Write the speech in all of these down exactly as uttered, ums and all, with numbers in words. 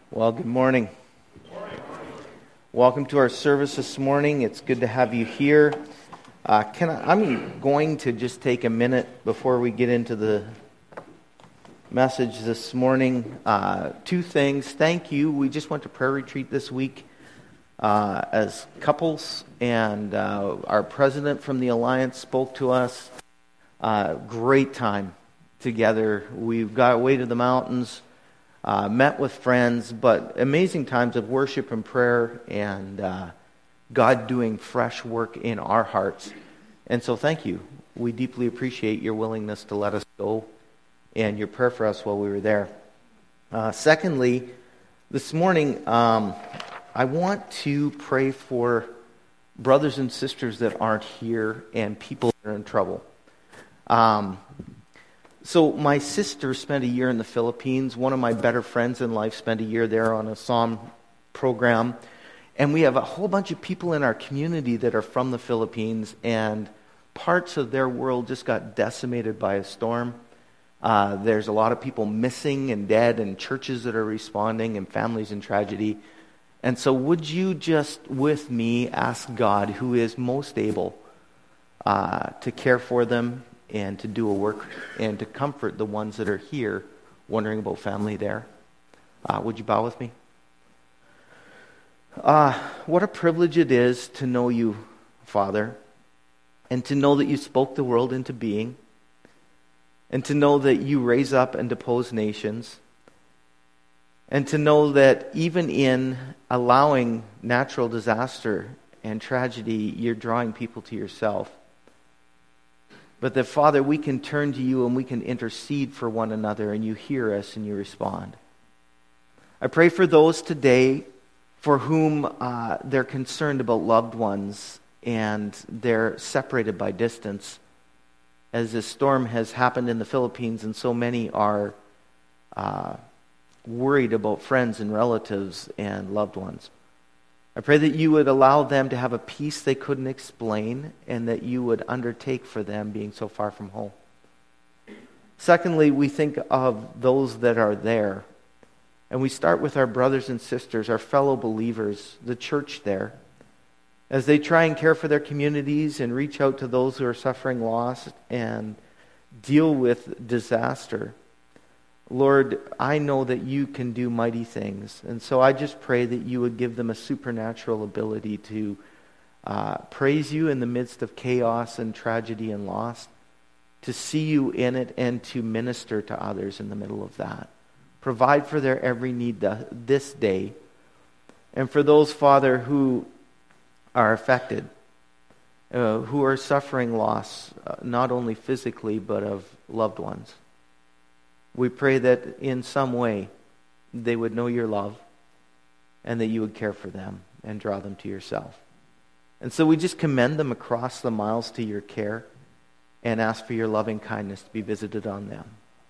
Well, good morning. Welcome to our service this morning. It's good to have you here. Uh, can I, I'm going to just take a minute before we get into the message this morning. Uh, two things. Thank you. We just went to prayer retreat this week uh, as couples, and uh, our president from the Alliance spoke to us. Uh, great time together. We got away to the mountains. Uh, met with friends, but amazing times of worship and prayer and uh, God doing fresh work in our hearts. And so thank you. We deeply appreciate your willingness to let us go and your prayer for us while we were there. Uh, secondly, this morning, um, I want to pray for brothers and sisters that aren't here and people that are in trouble. Um So my sister spent a year in the Philippines. One of my better friends in life spent a year there on a psalm program. And we have a whole bunch of people in our community that are from the Philippines, and parts of their world just got decimated by a storm. Uh, there's a lot of people missing and dead, and churches that are responding, and families in tragedy. And so would you just, with me, ask God, who is most able uh, to care for them, and to do a work and to comfort the ones that are here wondering about family there. Uh, would you bow with me? Uh, what a privilege it is to know you, Father, and to know that you spoke the world into being, and to know that you raise up and depose nations, and to know that even in allowing natural disaster and tragedy, you're drawing people to yourself. But that, Father, we can turn to you and we can intercede for one another, and you hear us and you respond. I pray for those today for whom uh, they're concerned about loved ones and they're separated by distance, as this storm has happened in the Philippines, and so many are uh, worried about friends and relatives and loved ones. I pray that you would allow them to have a peace they couldn't explain, and that you would undertake for them being so far from home. Secondly, we think of those that are there, and we start with our brothers and sisters, our fellow believers, the church there, as they try and care for their communities and reach out to those who are suffering loss and deal with disaster. Lord, I know that you can do mighty things, and so I just pray that you would give them a supernatural ability to uh, praise you in the midst of chaos and tragedy and loss, to see you in it, and to minister to others in the middle of that. Provide for their every need this day. And for those, Father, who are affected, uh, who are suffering loss, uh, not only physically, but of loved ones, we pray that in some way they would know your love and that you would care for them and draw them to yourself. And so we just commend them across the miles to your care and ask for your loving kindness to be visited on them.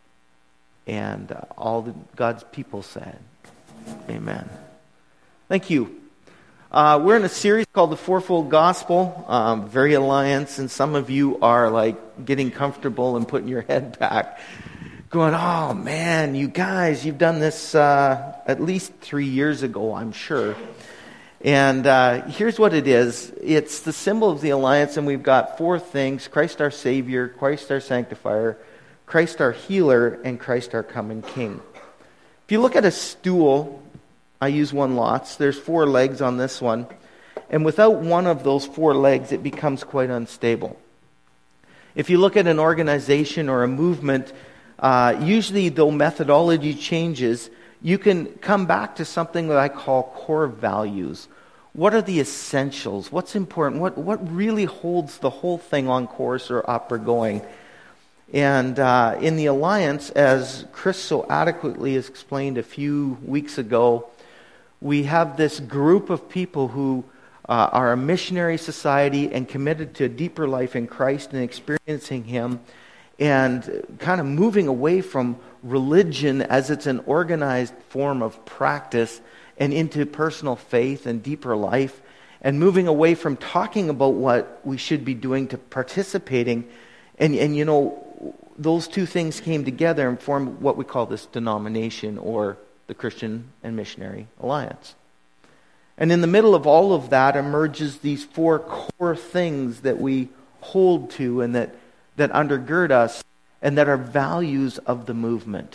And uh, all the, God's people said, amen. Thank you. Uh, we're in a series called The Fourfold Gospel, um, very Alliance, and some of you are like getting comfortable and putting your head back, going, oh man, you guys, you've done this uh, at least three years ago, I'm sure. And uh, here's what it is. It's the symbol of the Alliance, and we've got four things: Christ our Savior, Christ our Sanctifier, Christ our Healer, and Christ our Coming King. If you look at a stool, I use one lots, there's four legs on this one, and without one of those four legs, it becomes quite unstable. If you look at an organization or a movement, Uh, usually, though methodology changes, you can come back to something that I call core values. What are the essentials? What's important? What what really holds the whole thing on course or up or going? And uh, in the Alliance, as Chris so adequately has explained a few weeks ago, we have this group of people who uh, are a missionary society and committed to a deeper life in Christ and experiencing Him, and kind of moving away from religion as it's an organized form of practice and into personal faith and deeper life, and moving away from talking about what we should be doing to participating. And, and you know, those two things came together and formed what we call this denomination, or the Christian and Missionary Alliance. And in the middle of all of that emerges these four core things that we hold to and that, that undergird us and that are values of the movement.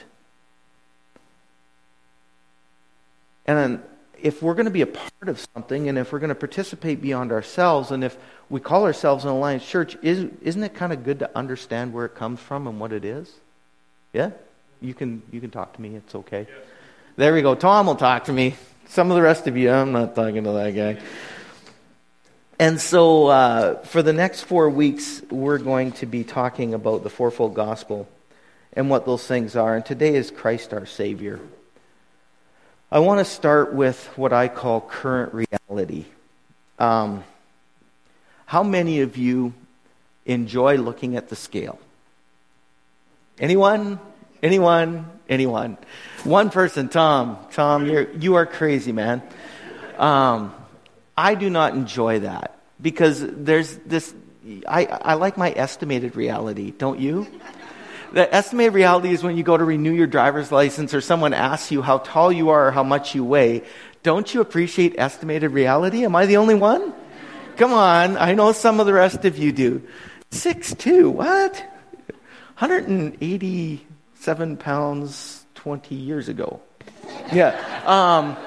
And if we're going to be a part of something, and if we're going to participate beyond ourselves, and if we call ourselves an Alliance Church, is, isn't it kind of good to understand where it comes from and what it is? Yeah? You can you can talk to me. It's okay. Yes. There we go. Tom will talk to me. Some of the rest of you, I'm not talking to that guy. And so uh, for the next four weeks, we're going to be talking about the fourfold gospel and what those things are. And today is Christ our Savior. I want to start with what I call current reality. Um, how many of you enjoy looking at the scale? Anyone? Anyone? Anyone? One person, Tom. Tom, you're, you are crazy, man. Um, I do not enjoy that because there's this, I, I like my estimated reality, don't you? The estimated reality is when you go to renew your driver's license or someone asks you how tall you are or how much you weigh. Don't you appreciate estimated reality? Am I the only one? Come on, I know some of the rest of you do. six two, what? one hundred eighty-seven pounds twenty years ago. Yeah. Um,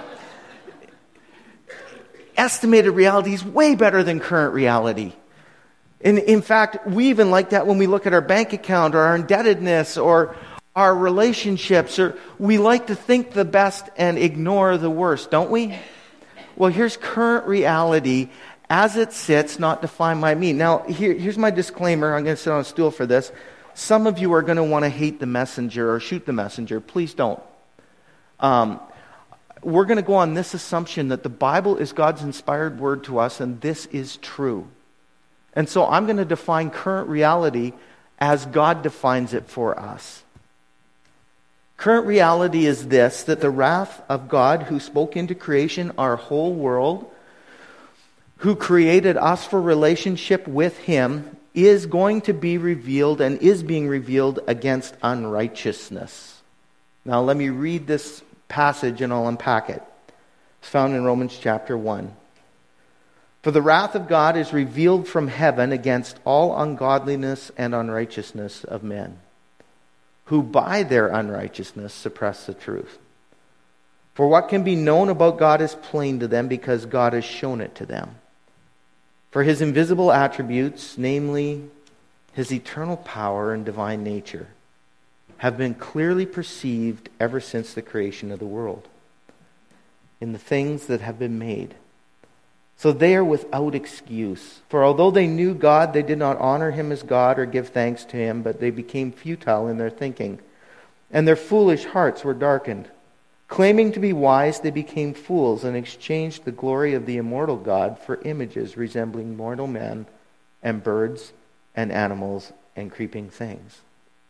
estimated reality is way better than current reality. In, in fact, we even like that when we look at our bank account or our indebtedness or our relationships. Or we like to think the best and ignore the worst, don't we? Well, here's current reality as it sits, not defined by me. Now, here, here's my disclaimer. I'm going to sit on a stool for this. Some of you are going to want to hate the messenger or shoot the messenger. Please don't. Um, we're going to go on this assumption that the Bible is God's inspired word to us, and this is true. And so I'm going to define current reality as God defines it for us. Current reality is this, that the wrath of God who spoke into creation our whole world, who created us for relationship with Him, is going to be revealed and is being revealed against unrighteousness. Now let me read this passage and I'll unpack it. It's found in Romans chapter one. For the wrath of God is revealed from heaven against all ungodliness and unrighteousness of men, who by their unrighteousness suppress the truth. For what can be known about God is plain to them, because God has shown it to them. For His invisible attributes, namely His eternal power and divine nature, have been clearly perceived ever since the creation of the world, in the things that have been made. So they are without excuse. For although they knew God, they did not honor Him as God or give thanks to Him, but they became futile in their thinking, and their foolish hearts were darkened. Claiming to be wise, they became fools and exchanged the glory of the immortal God for images resembling mortal men and birds and animals and creeping things.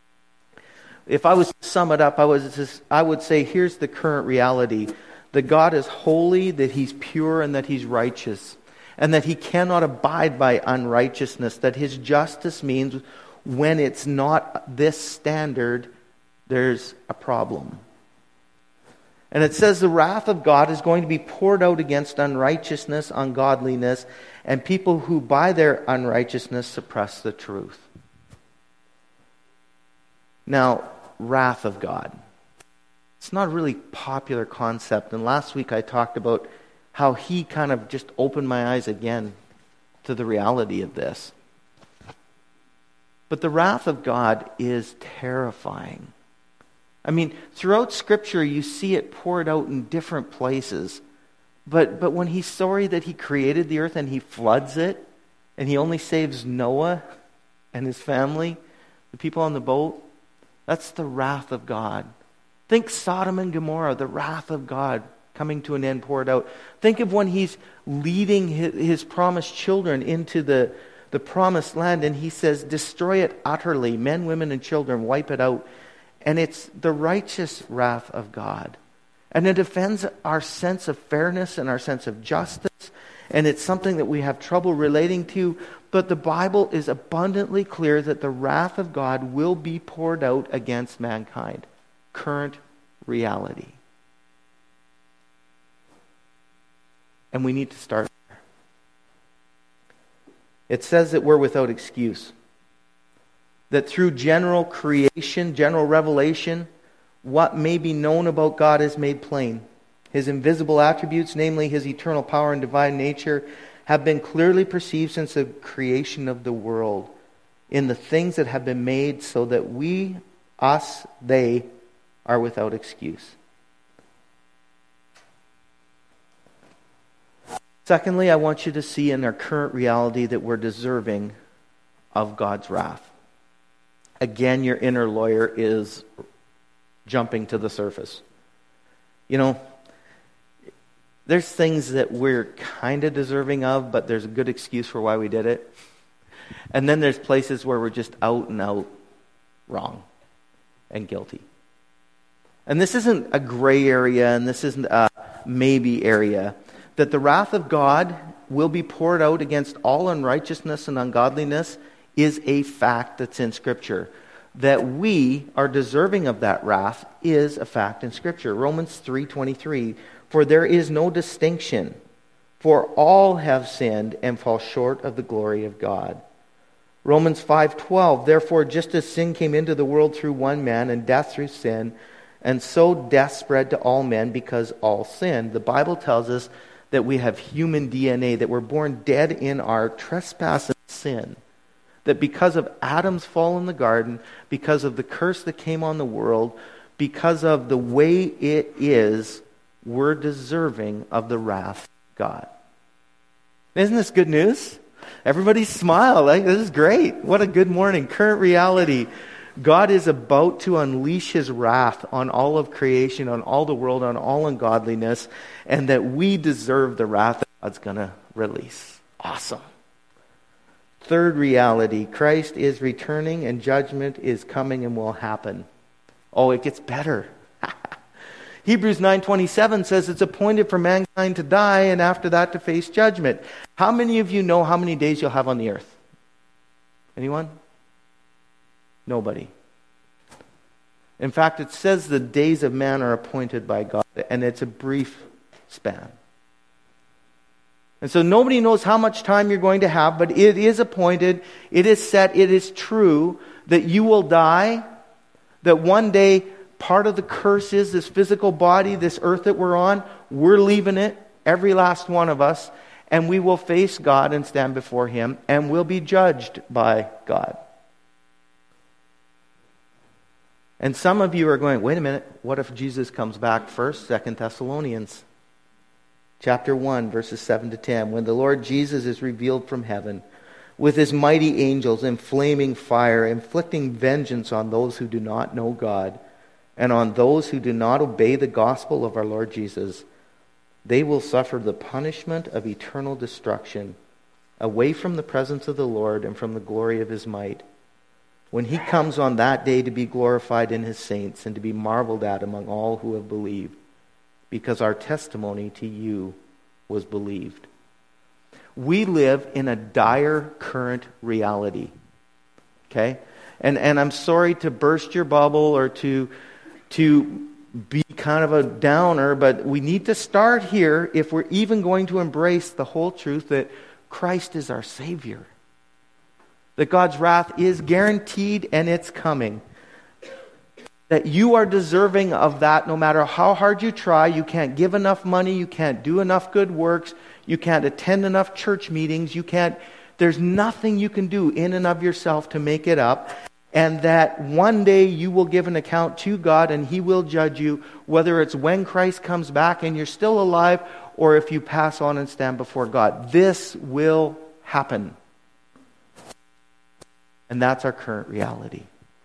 If I was to sum it up, I, was just, I would say here's the current reality. That God is holy, that He's pure, and that He's righteous. And that He cannot abide by unrighteousness. That His justice means when it's not this standard, there's a problem. And it says the wrath of God is going to be poured out against unrighteousness, ungodliness, and people who by their unrighteousness suppress the truth. Now, wrath of God. It's not a really popular concept. And last week I talked about how He kind of just opened my eyes again to the reality of this. But the wrath of God is terrifying. I mean, throughout Scripture you see it poured out in different places. But, but when He's sorry that He created the earth and He floods it, and He only saves Noah and his family, the people on the boat, that's the wrath of God. Think Sodom and Gomorrah, the wrath of God coming to an end, poured out. Think of when He's leading His, his promised children into the, the promised land, and He says, destroy it utterly. Men, women, and children, wipe it out. And it's the righteous wrath of God. And it offends our sense of fairness and our sense of justice. And it's something that we have trouble relating to. But the Bible is abundantly clear that the wrath of God will be poured out against mankind. Current reality. And we need to start there. It says that we're without excuse. That through general creation, general revelation, what may be known about God is made plain. His invisible attributes, namely His eternal power and divine nature, have been clearly perceived since the creation of the world in the things that have been made, so that we, us, they, are without excuse. Secondly, I want you to see in our current reality that we're deserving of God's wrath. Again, your inner lawyer is jumping to the surface. You know, there's things that we're kind of deserving of, but there's a good excuse for why we did it. And then there's places where we're just out and out wrong and guilty. And this isn't a gray area, and this isn't a maybe area. That the wrath of God will be poured out against all unrighteousness and ungodliness is a fact that's in Scripture. That we are deserving of that wrath is a fact in Scripture. Romans three twenty-three, for there is no distinction, for all have sinned and fall short of the glory of God. Romans five twelve, therefore just as sin came into the world through one man, and death through sin, and so death spread to all men because all sinned. The Bible tells us that we have human D N A, that we're born dead in our trespass and sin. That because of Adam's fall in the garden, because of the curse that came on the world, because of the way it is, we're deserving of the wrath of God. Isn't this good news? Everybody smile. Like, this is great. What a good morning. Current reality. God is about to unleash His wrath on all of creation, on all the world, on all ungodliness, and that we deserve the wrath that God's going to release. Awesome. Third reality, Christ is returning and judgment is coming and will happen. Oh, it gets better. Hebrews nine twenty-seven says it's appointed for mankind to die and after that to face judgment. How many of you know how many days you'll have on the earth? Anyone? Nobody. In fact, it says the days of man are appointed by God, and it's a brief span. And so nobody knows how much time you're going to have, but it is appointed, it is set, it is true that you will die, that one day part of the curse is this physical body, this earth that we're on, we're leaving it, every last one of us, and we will face God and stand before Him, and we'll be judged by God. And some of you are going, wait a minute, what if Jesus comes back first? Second Thessalonians chapter one, verses seven to ten. When the Lord Jesus is revealed from heaven with His mighty angels in flaming fire, inflicting vengeance on those who do not know God and on those who do not obey the gospel of our Lord Jesus, they will suffer the punishment of eternal destruction away from the presence of the Lord and from the glory of His might, when He comes on that day to be glorified in His saints and to be marveled at among all who have believed, because our testimony to you was believed. We live in a dire current reality. Okay? And and I'm sorry to burst your bubble or to to be kind of a downer, but we need to start here if we're even going to embrace the whole truth that Christ is our Savior. That God's wrath is guaranteed and it's coming. That you are deserving of that no matter how hard you try. You can't give enough money. You can't do enough good works. You can't attend enough church meetings. You can't, there's nothing you can do in and of yourself to make it up. And that one day you will give an account to God and He will judge you, whether it's when Christ comes back and you're still alive or if you pass on and stand before God. This will happen. And that's our current reality.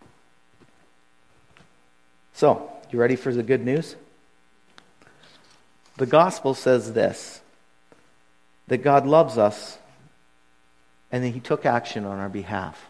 So, you ready for the good news? The gospel says this, that God loves us and that He took action on our behalf.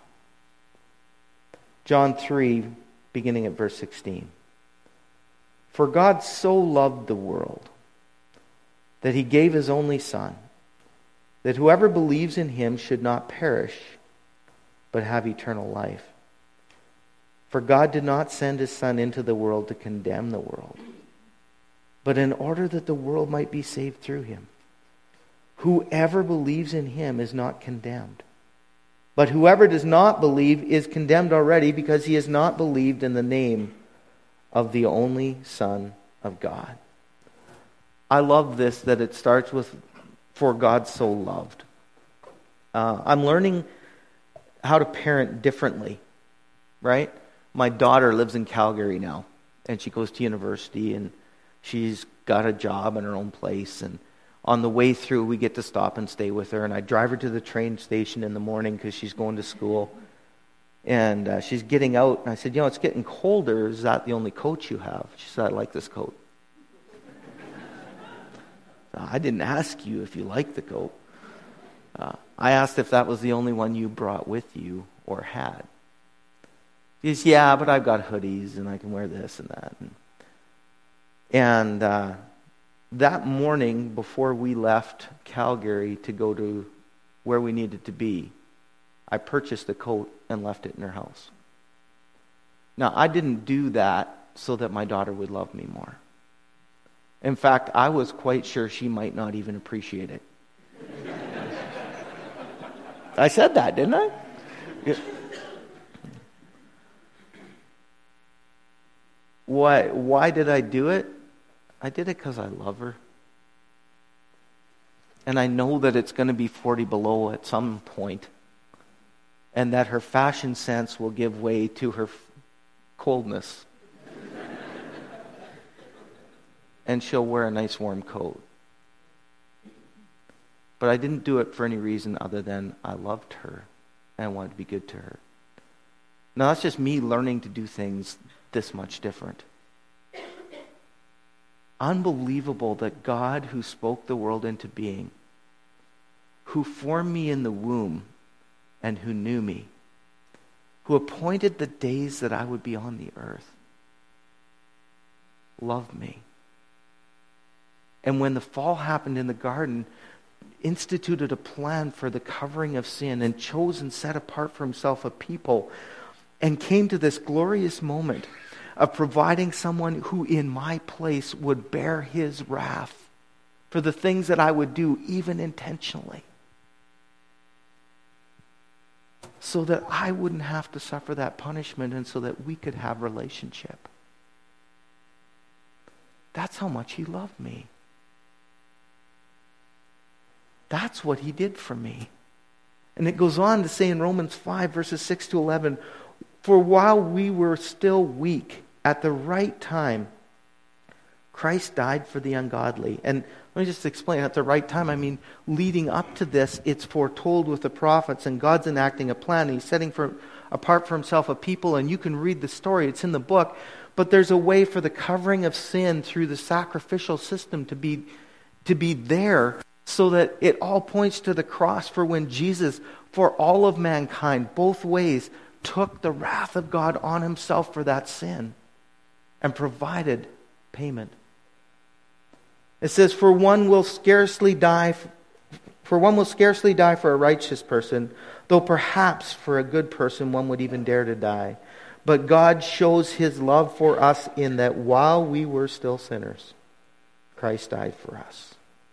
John three, beginning at verse sixteen. For God so loved the world that He gave His only Son, that whoever believes in Him should not perish, but have eternal life. For God did not send His Son into the world to condemn the world, but in order that the world might be saved through Him. Whoever believes in him is not condemned. But whoever does not believe is condemned already because he has not believed in the name of the only Son of God. I love this, that it starts with, for God so loved. Uh, I'm learning how to parent differently, right? My daughter lives in Calgary now, and she goes to university, and she's got a job in her own place, and on the way through, we get to stop and stay with her, and I drive her to the train station in the morning because she's going to school, and uh, she's getting out, and I said, you know, it's getting colder. Is that the only coat you have? She said, I like this coat. I didn't ask you if you like the coat. Uh, I asked if that was the only one you brought with you or had. He says, yeah, but I've got hoodies, and I can wear this and that. And, and uh, that morning, before we left Calgary to go to where we needed to be, I purchased a coat and left it in her house. Now, I didn't do that so that my daughter would love me more. In fact, I was quite sure she might not even appreciate it. I said that, didn't I? Yeah. Why, why did I do it? I did it because I love her. And I know that it's going to be forty below at some point, and that her fashion sense will give way to her f- coldness. And she'll wear a nice warm coat. But I didn't do it for any reason other than I loved her and I wanted to be good to her. Now that's just me learning to do things this much different. Unbelievable that God, who spoke the world into being, who formed me in the womb and who knew me, who appointed the days that I would be on the earth, loved me. And when the fall happened in the garden, instituted a plan for the covering of sin and chose and set apart for himself a people, and came to this glorious moment of providing someone who in my place would bear his wrath for the things that I would do, even intentionally, so that I wouldn't have to suffer that punishment and so that we could have relationship. That's how much he loved me. That's what he did for me. And it goes on to say in Romans five, verses six to eleven, for while we were still weak, at the right time, Christ died for the ungodly. And let me just explain, at the right time, I mean, leading up to this, it's foretold with the prophets, and God's enacting a plan. He's setting for, apart for himself a people, and you can read the story. It's in the book. But there's a way for the covering of sin through the sacrificial system to be, to be there, so that it all points to the cross, for when Jesus, for all of mankind, both ways, took the wrath of God on himself for that sin and provided payment. It says, for one will scarcely die, for one will scarcely die for a righteous person, though perhaps for a good person one would even dare to die. But God shows his love for us in that while we were still sinners, Christ died for us.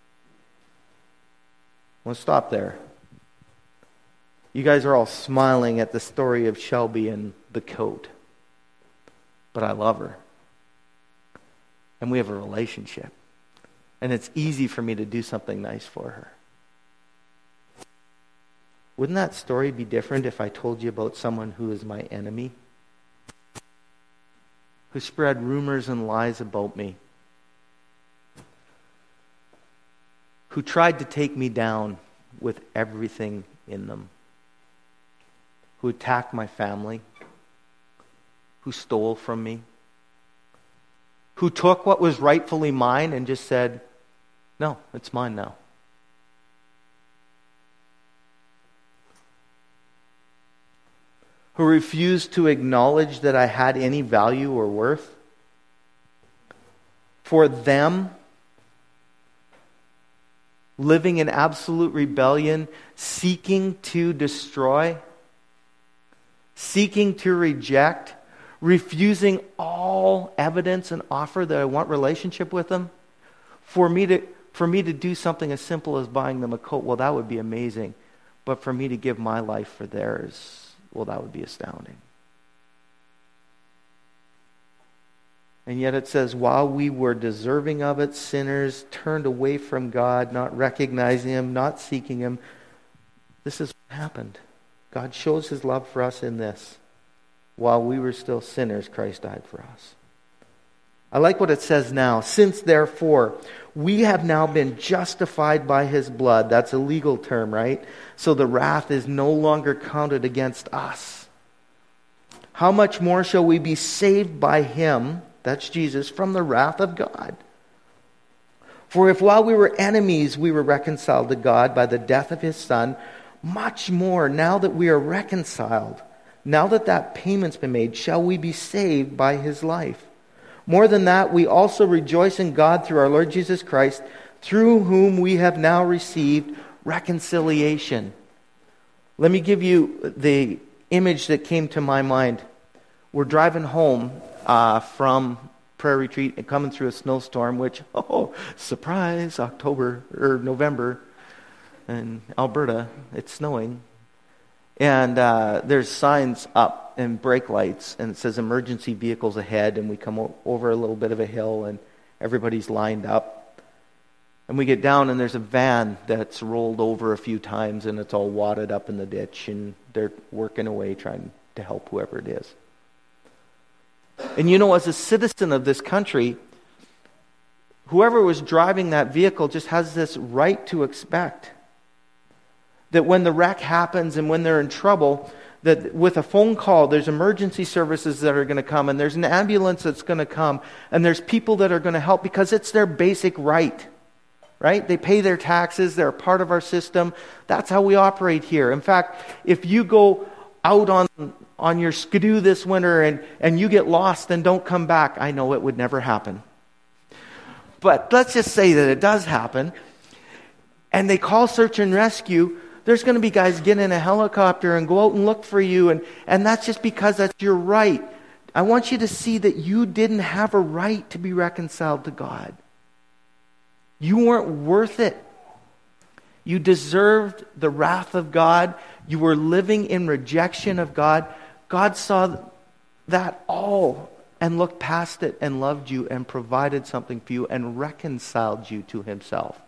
We'll stop there. You guys are all smiling at the story of Shelby and the coat. But I love her. And we have a relationship. And it's easy for me to do something nice for her. Wouldn't that story be different if I told you about someone who is my enemy? Who spread rumors and lies about me? Who tried to take me down with everything in them, who attacked my family, who stole from me, who took what was rightfully mine and just said, no, it's mine now. Who refused to acknowledge that I had any value or worth. For them, living in absolute rebellion, seeking to destroy, seeking to reject, refusing all evidence and offer that I want relationship with them, for me to For me to do something as simple as buying them a coat, well, that would be amazing. But for me to give my life for theirs, well, that would be astounding. And yet it says, while we were deserving of it, sinners, turned away from God, not recognizing Him, not seeking Him, this is what happened. God shows His love for us in this. While we were still sinners, Christ died for us. I like what it says now. Since therefore, we have now been justified by His blood. That's a legal term, right? So the wrath is no longer counted against us. How much more shall we be saved by Him, that's Jesus, from the wrath of God? For if while we were enemies, we were reconciled to God by the death of His Son, much more, now that we are reconciled, now that that payment's been made, shall we be saved by His life. More than that, we also rejoice in God through our Lord Jesus Christ, through whom we have now received reconciliation. Let me give you the image that came to my mind. We're driving home uh, from prayer retreat and coming through a snowstorm, which, oh, surprise, October or November in Alberta, it's snowing. And uh, there's signs up and brake lights, and it says emergency vehicles ahead, and we come o- over a little bit of a hill, and everybody's lined up. And we get down, and there's a van that's rolled over a few times, and it's all wadded up in the ditch, and they're working away trying to help whoever it is. And you know, as a citizen of this country, whoever was driving that vehicle just has this right to expect that when the wreck happens and when they're in trouble, that with a phone call, there's emergency services that are going to come, and there's an ambulance that's going to come, and there's people that are going to help because it's their basic right. Right? They pay their taxes. They're a part of our system. That's how we operate here. In fact, if you go out on on your skidoo this winter and, and you get lost and don't come back, I know it would never happen. But let's just say that it does happen, and they call search and rescue. There's going to be guys get in a helicopter and go out and look for you, and, and that's just because that's your right. I want you to see that you didn't have a right to be reconciled to God. You weren't worth it. You deserved the wrath of God. You were living in rejection of God. God saw that all and looked past it and loved you and provided something for you and reconciled you to Himself.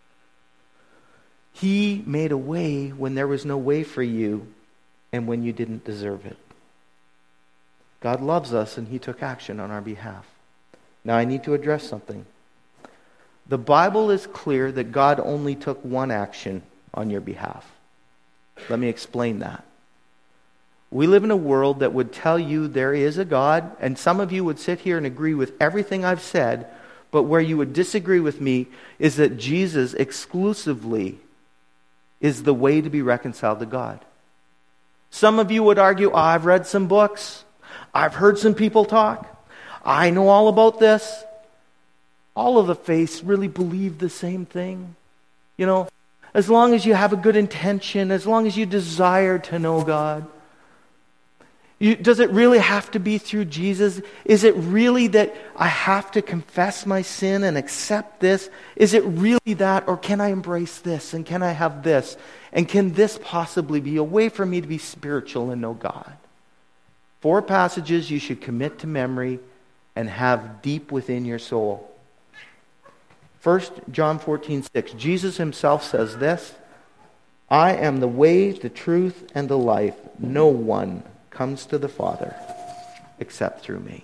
He made a way when there was no way for you and when you didn't deserve it. God loves us, and He took action on our behalf. Now I need to address something. The Bible is clear that God only took one action on your behalf. Let me explain that. We live in a world that would tell you there is a God, and some of you would sit here and agree with everything I've said, but where you would disagree with me is that Jesus exclusively is the way to be reconciled to God. Some of you would argue, oh, I've read some books. I've heard some people talk. I know all about this. All of the faiths really believe the same thing. You know, as long as you have a good intention, as long as you desire to know God. You, does it really have to be through Jesus? Is it really that I have to confess my sin and accept this? Is it really that? Or can I embrace this? And can I have this? And can this possibly be a way for me to be spiritual and know God? Four passages you should commit to memory and have deep within your soul. First, John fourteen six. Jesus Himself says this, I am the way, the truth, and the life. No one comes to the Father except through me.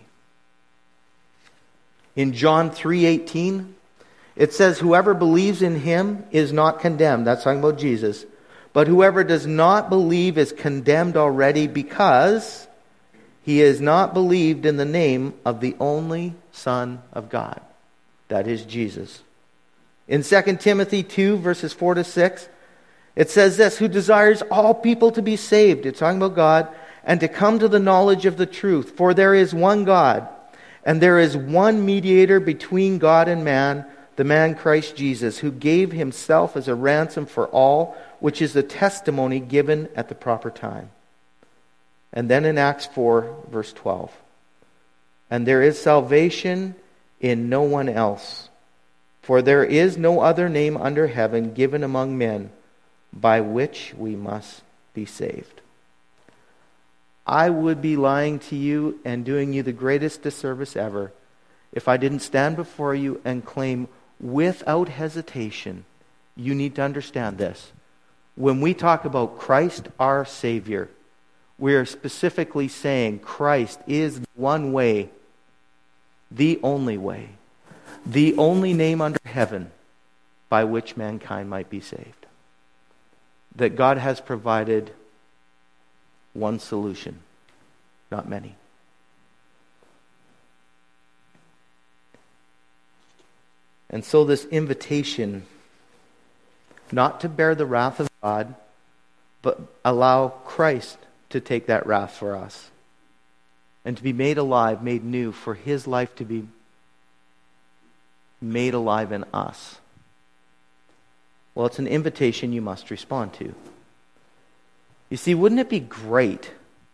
In John three eighteen, it says, whoever believes in Him is not condemned. That's talking about Jesus. But whoever does not believe is condemned already because he has not believed in the name of the only Son of God. That is Jesus. In Second Timothy two, verses four to six, it says this, who desires all people to be saved, it's talking about God, and to come to the knowledge of the truth. For there is one God, and there is one mediator between God and man, the man Christ Jesus, who gave Himself as a ransom for all, which is the testimony given at the proper time. And then in Acts four, verse twelve, and there is salvation in no one else, For there is no other name under heaven given among men by which we must be saved. I would be lying to you and doing you the greatest disservice ever if I didn't stand before you and claim without hesitation, you need to understand this. When we talk about Christ our Savior, we are specifically saying Christ is the one way, the only way, the only name under heaven by which mankind might be saved. That God has provided one solution, not many. And so this invitation, not to bear the wrath of God, but allow Christ to take that wrath for us. And to be made alive, made new, for His life to be made alive in us. Well, it's an invitation you must respond to. You see, wouldn't it be great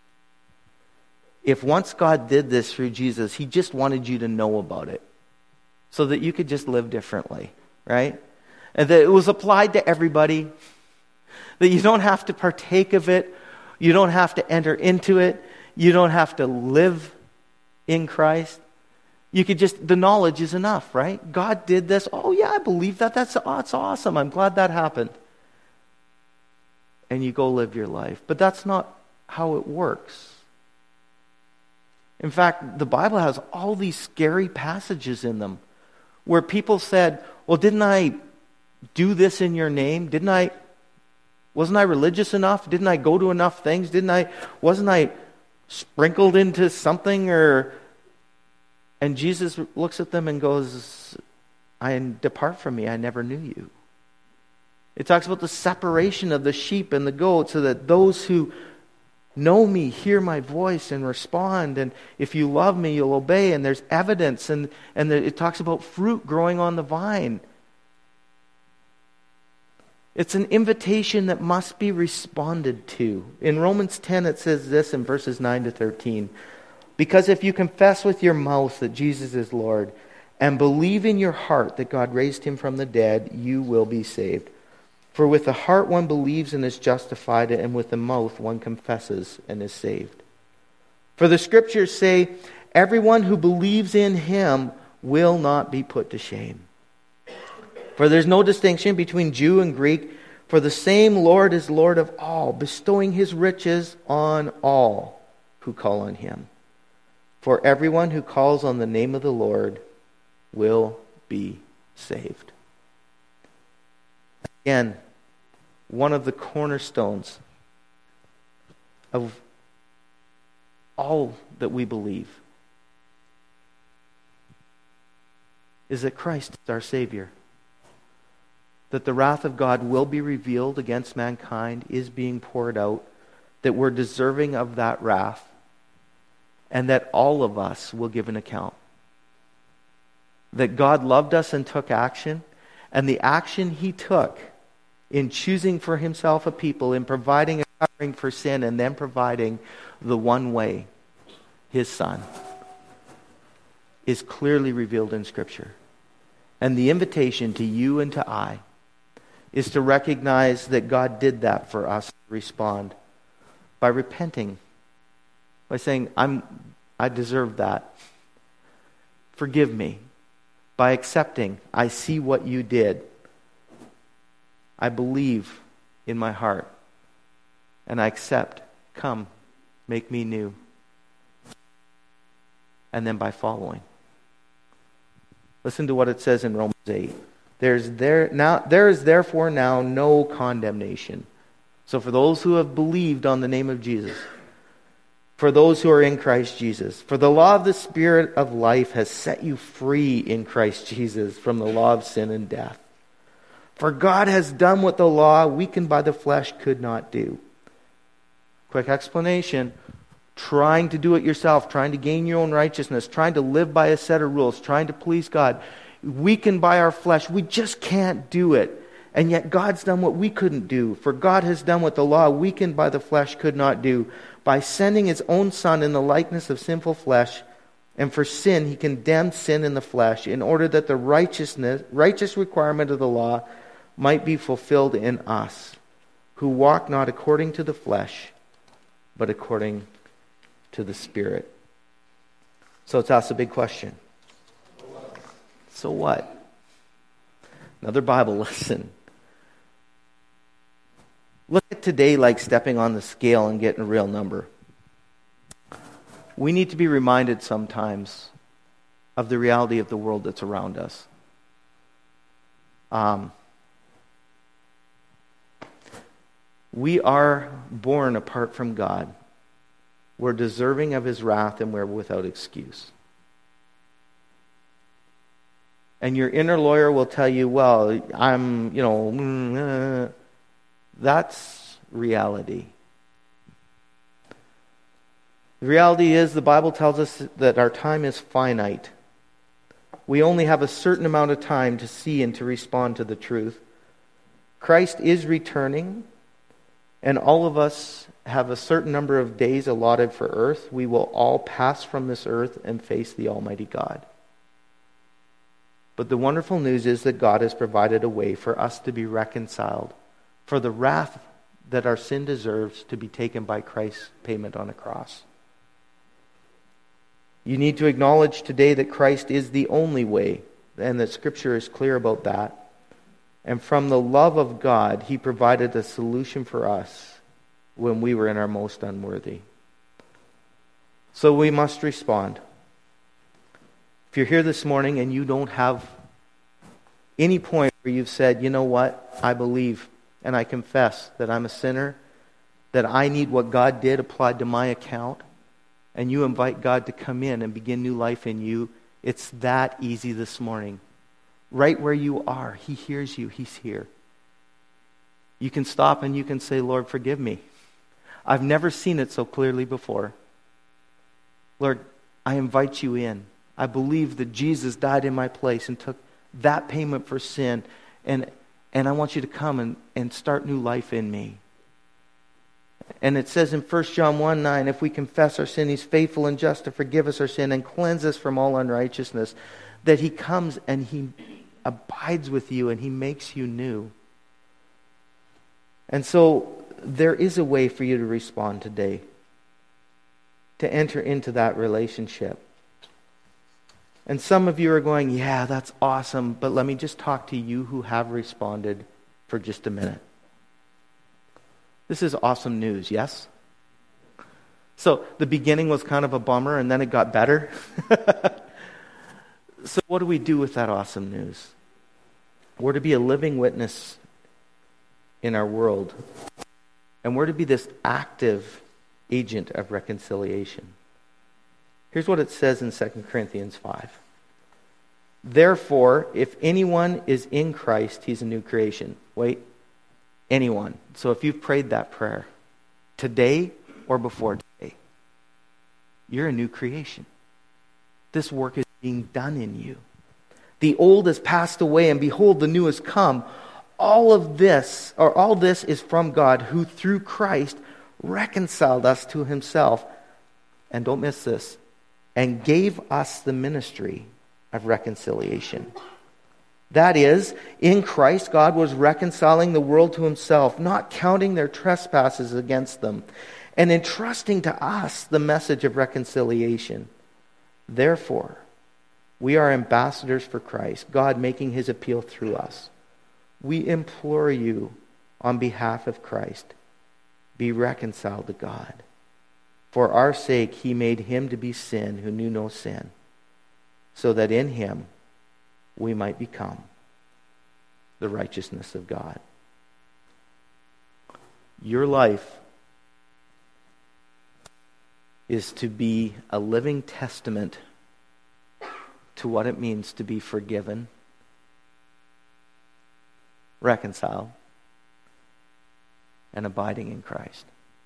if once God did this through Jesus, He just wanted you to know about it so that you could just live differently, right? And that it was applied to everybody, that you don't have to partake of it, you don't have to enter into it, you don't have to live in Christ. You could just, the knowledge is enough, right? God did this. Oh yeah, I believe that. That's, that's awesome. I'm glad that happened. And you go live your life. But that's not how it works. In fact, the Bible has all these scary passages in them where people said, well, didn't I do this in your name? Didn't I, wasn't I religious enough? Didn't I go to enough things? Didn't I, wasn't I sprinkled into something? Or, and Jesus looks at them and goes, I depart from me, I never knew you. It talks about the separation of the sheep and the goat so that those who know me hear my voice and respond. And if you love me, you'll obey. And there's evidence. And, and it talks about fruit growing on the vine. It's an invitation that must be responded to. In Romans ten, it says this in verses nine to thirteen. Because if you confess with your mouth that Jesus is Lord and believe in your heart that God raised Him from the dead, you will be saved. For with the heart one believes and is justified, and with the mouth one confesses and is saved. For the Scriptures say, everyone who believes in Him will not be put to shame. For there's no distinction between Jew and Greek, for the same Lord is Lord of all, bestowing His riches on all who call on Him. For everyone who calls on the name of the Lord will be saved. Again, one of the cornerstones of all that we believe is that Christ is our Savior. That the wrath of God will be revealed against mankind, is being poured out, that we're deserving of that wrath, and that all of us will give an account. That God loved us and took action, and the action He took in choosing for Himself a people, in providing a covering for sin, and then providing the one way, His Son, is clearly revealed in Scripture. And the invitation to you and to I is to recognize that God did that for us to respond by repenting, by saying, I'm, I deserve that. Forgive me. By accepting, I see what you did. I believe in my heart. And I accept. Come, make me new. And then by following. Listen to what it says in Romans eight. There's there now there is therefore now no condemnation. So for those who have believed on the name of Jesus, for those who are in Christ Jesus, for the law of the Spirit of life has set you free in Christ Jesus from the law of sin and death. For God has done what the law, weakened by the flesh, could not do. Quick explanation. Trying to do it yourself, trying to gain your own righteousness, trying to live by a set of rules, trying to please God, weakened by our flesh, we just can't do it. And yet God's done what we couldn't do. For God has done what the law, weakened by the flesh, could not do, by sending His own Son in the likeness of sinful flesh, And for sin, he condemned sin in the flesh in order that the righteousness, righteous requirement of the law might be fulfilled in us, who walk not according to the flesh, but according to the Spirit. So it's asked a big question. So what? Another Bible lesson. Look at today like stepping on the scale and getting a real number. We need to be reminded sometimes of the reality of the world that's around us. Um, we are born apart from God. We're deserving of His wrath and we're without excuse. And your inner lawyer will tell you, well, I'm, you know, uh, that's reality. The reality is the Bible tells us that our time is finite. We only have a certain amount of time to see and to respond to the truth. Christ is returning, and all of us have a certain number of days allotted for earth. We will all pass from this earth and face the Almighty God. But the wonderful news is that God has provided a way for us to be reconciled, for the wrath that our sin deserves to be taken by Christ's payment on a cross. You need to acknowledge today that Christ is the only way, and that Scripture is clear about that. And from the love of God, He provided a solution for us when we were in our most unworthy. So we must respond. If you're here this morning and you don't have any point where you've said, you know what, I believe and I confess that I'm a sinner, that I need what God did applied to my account, and you invite God to come in and begin new life in you, it's that easy this morning. Right where you are, He hears you, He's here. You can stop and you can say, Lord, forgive me. I've never seen it so clearly before. Lord, I invite you in. I believe that Jesus died in my place and took that payment for sin, and and I want you to come and, and start new life in me. And it says in First John one nine, if we confess our sin, He's faithful and just to forgive us our sin and cleanse us from all unrighteousness. That He comes and He abides with you and He makes you new. And so there is a way for you to respond today, to enter into that relationship. And some of you are going, yeah, that's awesome, but let me just talk to you who have responded for just a minute. This is awesome news, yes? So the beginning was kind of a bummer and then it got better. So what do we do with that awesome news? We're to be a living witness in our world. And we're to be this active agent of reconciliation. Here's what it says in Second Corinthians five. Therefore, if anyone is in Christ, he's a new creation. Wait, anyone. So if you've prayed that prayer today or before today, you're a new creation. This work is being done in you. The old has passed away, and behold, the new has come. All of this, or all this is from God, who through Christ reconciled us to Himself, and don't miss this, and gave us the ministry of reconciliation. That is, in Christ, God was reconciling the world to Himself, not counting their trespasses against them, and entrusting to us the message of reconciliation. Therefore, we are ambassadors for Christ, God making His appeal through us. We implore you on behalf of Christ, be reconciled to God. For our sake, He made Him to be sin who knew no sin, so that in Him we might become the righteousness of God. Your life is to be a living testament to what it means to be forgiven, reconciled, and abiding in Christ.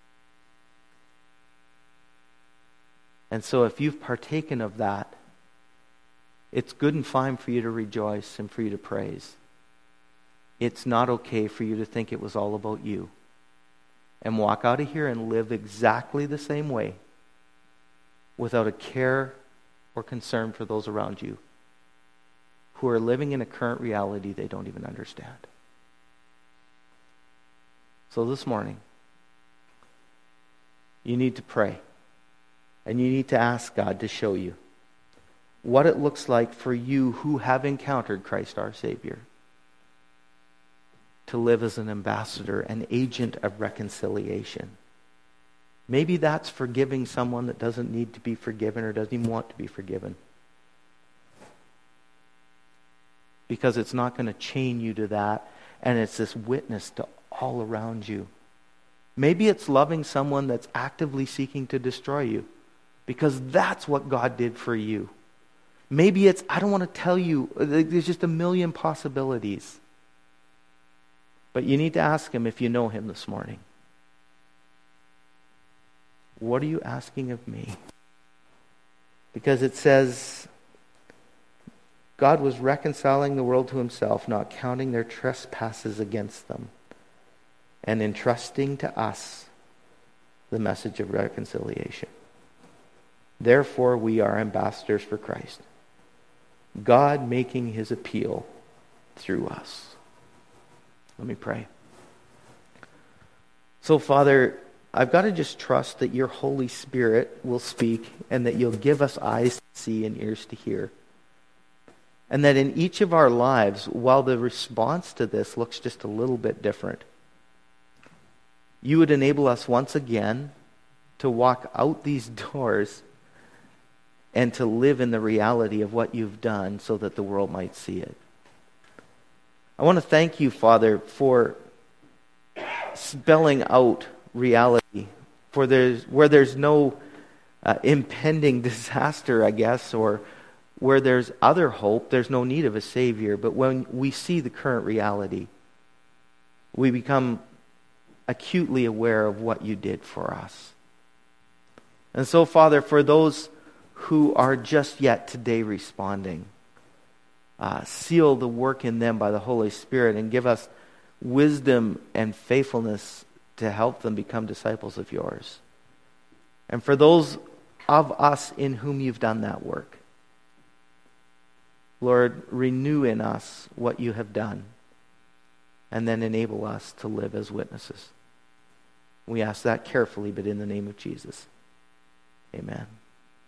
And so if you've partaken of that, it's good and fine for you to rejoice and for you to praise. It's not okay for you to think it was all about you and walk out of here and live exactly the same way without a care or concern for those around you who are living in a current reality they don't even understand. So this morning, you need to pray. And you need to ask God to show you what it looks like for you who have encountered Christ our Savior to live as an ambassador, an agent of reconciliation. Maybe that's forgiving someone that doesn't need to be forgiven or doesn't even want to be forgiven. Because it's not going to chain you to that, and it's this witness to all around you. Maybe it's loving someone that's actively seeking to destroy you, because that's what God did for you. Maybe it's, I don't want to tell you, there's just a million possibilities. But you need to ask Him if you know Him this morning. What are you asking of me? Because it says, God was reconciling the world to Himself, not counting their trespasses against them, and entrusting to us the message of reconciliation. Therefore, we are ambassadors for Christ, God making His appeal through us. Let me pray. So, Father, I've got to just trust that your Holy Spirit will speak and that you'll give us eyes to see and ears to hear. And that in each of our lives, while the response to this looks just a little bit different, you would enable us once again to walk out these doors and to live in the reality of what you've done so that the world might see it. I want to thank you, Father, for spelling out reality, for there's where there's no uh, impending disaster, I guess, or where there's other hope, there's no need of a Savior. But when we see the current reality, we become acutely aware of what you did for us. And so, Father, for those who are just yet today responding, uh, seal the work in them by the Holy Spirit and give us wisdom and faithfulness to help them become disciples of yours. And for those of us in whom you've done that work, Lord, renew in us what you have done and then enable us to live as witnesses. We ask that carefully, but in the name of Jesus. Amen.